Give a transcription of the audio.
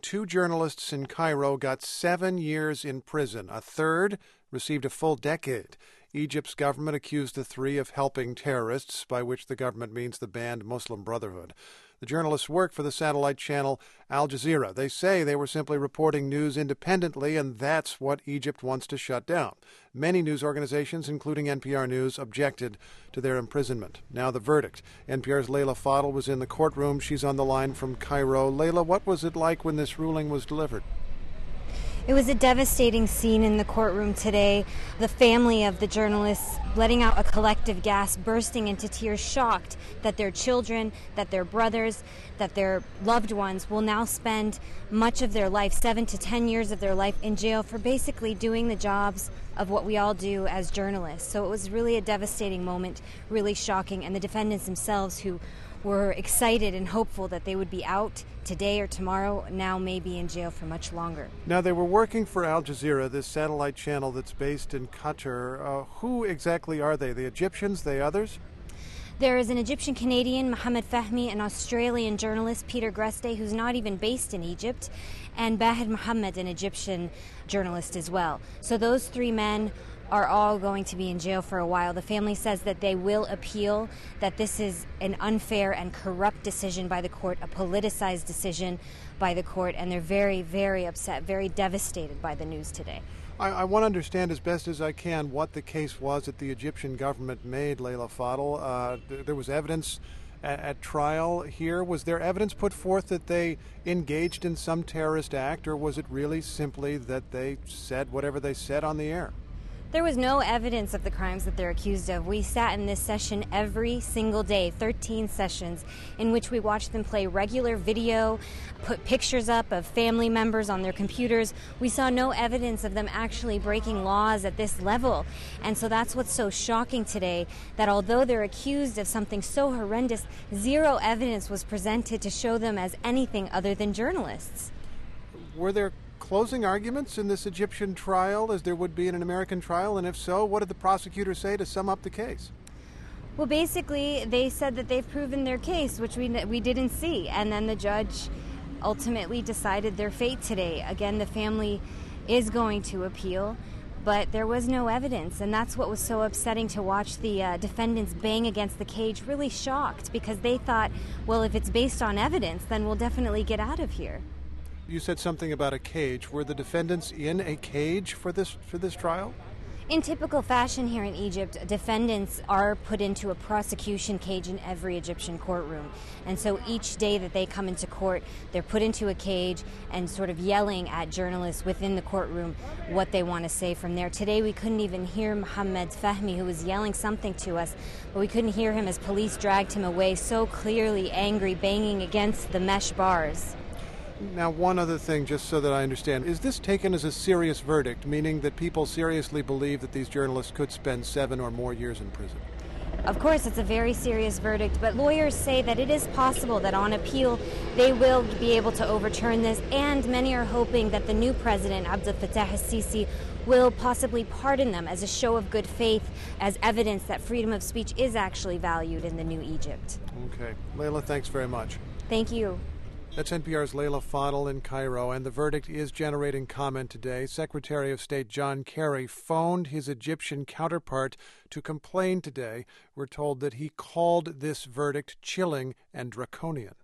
Two journalists in Cairo got 7 years in prison. A third received a full decade. Egypt's government accused the three of helping terrorists, by which the government means the banned Muslim Brotherhood. The journalists work for the satellite channel Al Jazeera. They say they were simply reporting news independently, and that's what Egypt wants to shut down. Many news organizations, including NPR News, objected to their imprisonment. Now the verdict. NPR's Leila Fadel was in the courtroom. She's on the line from Cairo. Leila, what was it like when this ruling was delivered? It was a devastating scene in the courtroom today. The family of the journalists letting out a collective gasp, bursting into tears, shocked that their children, that their brothers, that their loved ones will now spend much of their life, 7 to 10 years of their life, in jail for basically doing the jobs of what we all do as journalists. So it was really a devastating moment, really shocking. And the defendants themselves, who were excited and hopeful that they would be out today or tomorrow, now may be in jail for much longer. Now, they were working for Al Jazeera, this satellite channel that's based in Qatar. Who exactly are they? The Egyptians, the others? There is an Egyptian-Canadian, Mohamed Fahmy, an Australian journalist, Peter Greste, who's not even based in Egypt, and Bahed Mohammed, an Egyptian journalist as well. So those three men are all going to be in jail for a while. The family says that they will appeal, that this is an unfair and corrupt decision by the court, a politicized decision by the court, and they're very, very upset, very devastated by the news today. I want to understand as best as I can what the case was that the Egyptian government made, Leila Fadel. There was evidence at trial here. Was there evidence put forth that they engaged in some terrorist act, or was it really simply that they said whatever they said on the air? There was no evidence of the crimes that they're accused of. We sat in this session every single day, 13 sessions, in which we watched them play regular video, put pictures up of family members on their computers. We saw no evidence of them actually breaking laws at this level. And so that's what's so shocking today, that although they're accused of something so horrendous, zero evidence was presented to show them as anything other than journalists. Were there closing arguments in this Egyptian trial as there would be in an American trial? And if so, what did the prosecutor say to sum up the case? Well, basically, they said that they've proven their case, which we didn't see. And then the judge ultimately decided their fate today. Again, the family is going to appeal, but there was no evidence. And that's what was so upsetting to watch the defendants bang against the cage, really shocked, because they thought, well, if it's based on evidence, then we'll definitely get out of here. You said something about a cage. Were the defendants in a cage for this trial? In typical fashion here in Egypt, defendants are put into a prosecution cage in every Egyptian courtroom. And so each day that they come into court, they're put into a cage and sort of yelling at journalists within the courtroom what they want to say from there. Today we couldn't even hear Mohamed Fahmy, who was yelling something to us, but we couldn't hear him as police dragged him away, so clearly angry, banging against the mesh bars. Now, one other thing, just so that I understand. Is this taken as a serious verdict, meaning that people seriously believe that these journalists could spend 7 or more years in prison? Of course, it's a very serious verdict, but lawyers say that it is possible that on appeal they will be able to overturn this, and many are hoping that the new president, Abdel Fattah al-Sisi, will possibly pardon them as a show of good faith, as evidence that freedom of speech is actually valued in the new Egypt. Okay. Leila, thanks very much. Thank you. That's NPR's Leila Fadel in Cairo, and the verdict is generating comment today. Secretary of State John Kerry phoned his Egyptian counterpart to complain today. We're told that he called this verdict chilling and draconian.